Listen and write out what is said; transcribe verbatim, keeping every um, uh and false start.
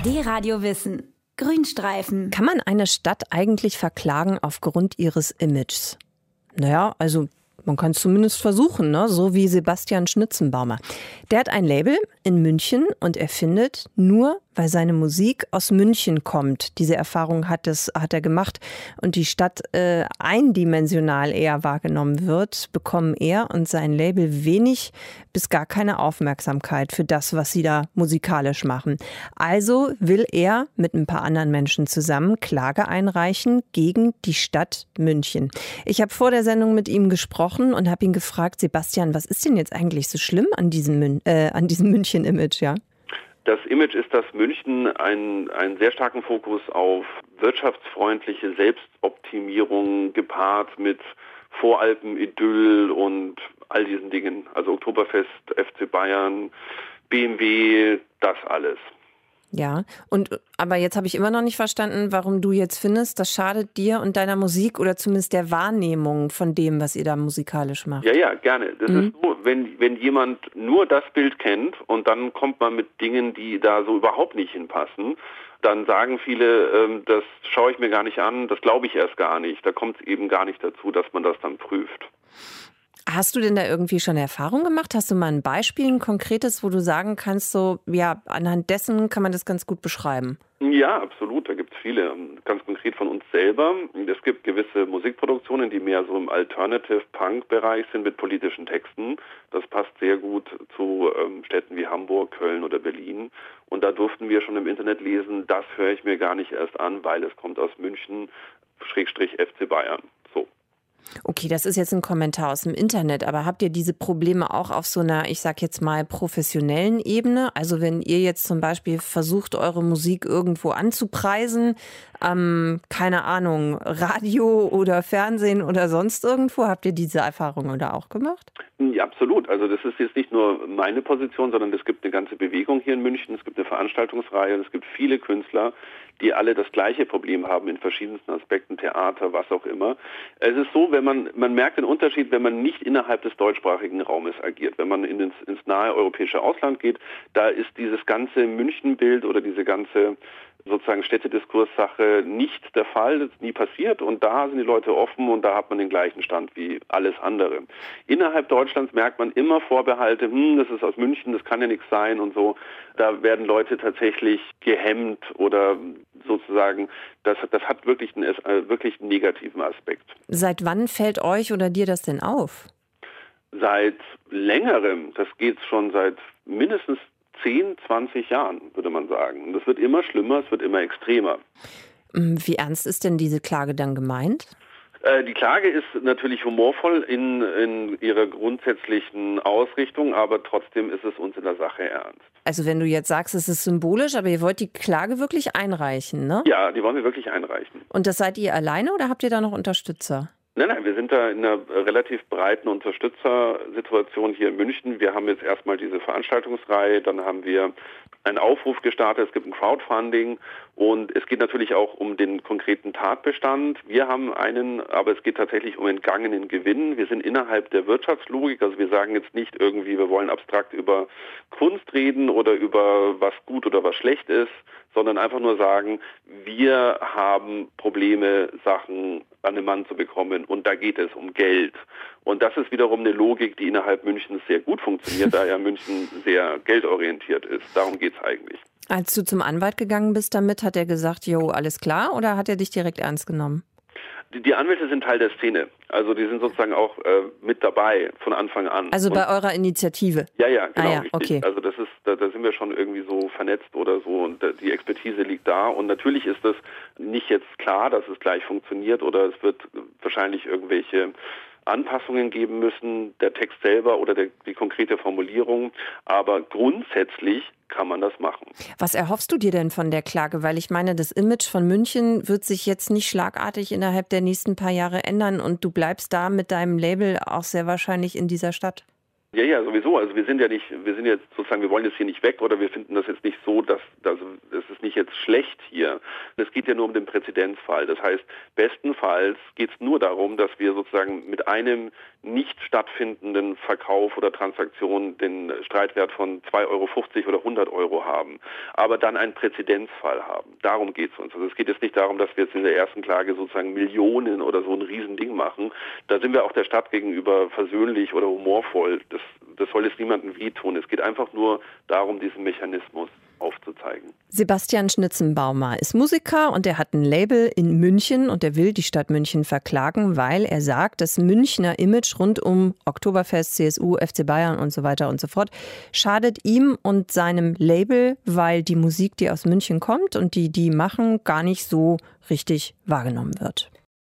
D-Radio Wissen. Grünstreifen. Kann man eine Stadt eigentlich verklagen aufgrund ihres Images? Naja, also man kann es zumindest versuchen, ne? So wie Sebastian Schnitzenbaumer. Der hat ein Label in München und er findet, nur weil seine Musik aus München kommt, diese Erfahrung hat, es, hat er gemacht, und die Stadt äh, eindimensional eher wahrgenommen wird, bekommen er und sein Label wenig bis gar keine Aufmerksamkeit für das, was sie da musikalisch machen. Also will er mit ein paar anderen Menschen zusammen Klage einreichen gegen die Stadt München. Ich habe vor der Sendung mit ihm gesprochen und habe ihn gefragt, Sebastian, was ist denn jetzt eigentlich so schlimm an diesem, Mün- äh, an diesem München-Image, ja? Das Image ist, dass München einen, einen sehr starken Fokus auf wirtschaftsfreundliche Selbstoptimierung gepaart mit Voralpen-Idyll und all diesen Dingen. Also Oktoberfest, F C Bayern, B M W, das alles. Ja, und aber jetzt habe ich immer noch nicht verstanden, warum du jetzt findest, das schadet dir und deiner Musik oder zumindest der Wahrnehmung von dem, was ihr da musikalisch macht. Ja, ja, gerne. Das mhm. ist so, wenn, wenn jemand nur das Bild kennt und dann kommt man mit Dingen, die da so überhaupt nicht hinpassen, dann sagen viele, ähm, das schaue ich mir gar nicht an, das glaube ich erst gar nicht. Da kommt es eben gar nicht dazu, dass man das dann prüft. Hast du denn da irgendwie schon Erfahrung gemacht? Hast du mal ein Beispiel, ein konkretes, wo du sagen kannst, so, ja, anhand dessen kann man das ganz gut beschreiben? Ja, absolut. Da gibt es viele. Ganz konkret von uns selber. Es gibt gewisse Musikproduktionen, die mehr so im Alternative-Punk-Bereich sind mit politischen Texten. Das passt sehr gut zu ähm, Städten wie Hamburg, Köln oder Berlin. Und da durften wir schon im Internet lesen, das höre ich mir gar nicht erst an, weil es kommt aus München, Schrägstrich F C Bayern. So. Okay, das ist jetzt ein Kommentar aus dem Internet, aber habt ihr diese Probleme auch auf so einer, ich sag jetzt mal, professionellen Ebene? Also wenn ihr jetzt zum Beispiel versucht, eure Musik irgendwo anzupreisen, ähm, keine Ahnung, Radio oder Fernsehen oder sonst irgendwo, habt ihr diese Erfahrungen da auch gemacht? Ja, absolut. Also das ist jetzt nicht nur meine Position, sondern es gibt eine ganze Bewegung hier in München, es gibt eine Veranstaltungsreihe und es gibt viele Künstler, die alle das gleiche Problem haben in verschiedensten Aspekten, Theater, was auch immer. Es ist so, wenn man, man merkt den Unterschied, wenn man nicht innerhalb des deutschsprachigen Raumes agiert. Wenn man in ins, ins nahe europäische Ausland geht, da ist dieses ganze Münchenbild oder diese ganze sozusagen Städtediskurssache nicht der Fall, das ist nie passiert und da sind die Leute offen und da hat man den gleichen Stand wie alles andere. Innerhalb Deutschlands merkt man immer Vorbehalte, hm, das ist aus München, das kann ja nichts sein und so. Da werden Leute tatsächlich gehemmt oder sozusagen, das, das hat wirklich einen, äh, wirklich einen negativen Aspekt. Seit wann fällt euch oder dir das denn auf? Seit längerem, das geht schon seit mindestens zehn, zwanzig Jahren, würde man sagen. Und es wird immer schlimmer, es wird immer extremer. Wie ernst ist denn diese Klage dann gemeint? Äh, die Klage ist natürlich humorvoll in, in ihrer grundsätzlichen Ausrichtung, aber trotzdem ist es uns in der Sache ernst. Also wenn du jetzt sagst, es ist symbolisch, aber ihr wollt die Klage wirklich einreichen, ne? Ja, die wollen wir wirklich einreichen. Und das seid ihr alleine oder habt ihr da noch Unterstützer? Nein, nein, wir sind da in einer relativ breiten Unterstützersituation hier in München. Wir haben jetzt erstmal diese Veranstaltungsreihe, dann haben wir einen Aufruf gestartet, es gibt ein Crowdfunding und es geht natürlich auch um den konkreten Tatbestand. Wir haben einen, aber es geht tatsächlich um entgangenen Gewinn. Wir sind innerhalb der Wirtschaftslogik, also wir sagen jetzt nicht irgendwie, wir wollen abstrakt über Kunst reden oder über was gut oder was schlecht ist, sondern einfach nur sagen, wir haben Probleme, Sachen an den Mann zu bekommen und da geht es um Geld. Und das ist wiederum eine Logik, die innerhalb Münchens sehr gut funktioniert, da ja München sehr geldorientiert ist. Darum geht es eigentlich. Als du zum Anwalt gegangen bist damit, hat er gesagt, jo, alles klar, oder hat er dich direkt ernst genommen? Die Anwälte sind Teil der Szene. Also die sind sozusagen auch äh, mit dabei von Anfang an. Also bei und, eurer Initiative? Ja, ja, genau. Ah, ja, okay. Also das ist, da, da sind wir schon irgendwie so vernetzt oder so und die Expertise liegt da. Und natürlich ist das nicht jetzt klar, dass es gleich funktioniert oder es wird wahrscheinlich irgendwelche Anpassungen geben müssen, der Text selber oder der, die konkrete Formulierung. Aber grundsätzlich kann man das machen. Was erhoffst du dir denn von der Klage? Weil ich meine, das Image von München wird sich jetzt nicht schlagartig innerhalb der nächsten paar Jahre ändern und du bleibst da mit deinem Label auch sehr wahrscheinlich in dieser Stadt. Ja, ja, sowieso. Also wir sind ja nicht, wir sind jetzt sozusagen, wir wollen jetzt hier nicht weg oder wir finden das jetzt nicht so, dass, dass es ist nicht jetzt schlecht hier. Es geht ja nur um den Präzedenzfall. Das heißt, bestenfalls geht es nur darum, dass wir sozusagen mit einem nicht stattfindenden Verkauf oder Transaktion den Streitwert von zwei Euro fünfzig oder hundert Euro haben, aber dann einen Präzedenzfall haben. Darum geht es uns. Also es geht jetzt nicht darum, dass wir jetzt in der ersten Klage sozusagen Millionen oder so ein Riesending machen. Da sind wir auch der Stadt gegenüber versöhnlich oder humorvoll. Das, das soll jetzt niemandem wehtun. Es geht einfach nur darum, diesen Mechanismus aufzuzeigen. Sebastian Schnitzenbaumer ist Musiker und er hat ein Label in München und er will die Stadt München verklagen, weil er sagt, das Münchner Image rund um Oktoberfest, C S U, F C Bayern und so weiter und so fort schadet ihm und seinem Label, weil die Musik, die aus München kommt und die die machen, gar nicht so richtig wahrgenommen wird.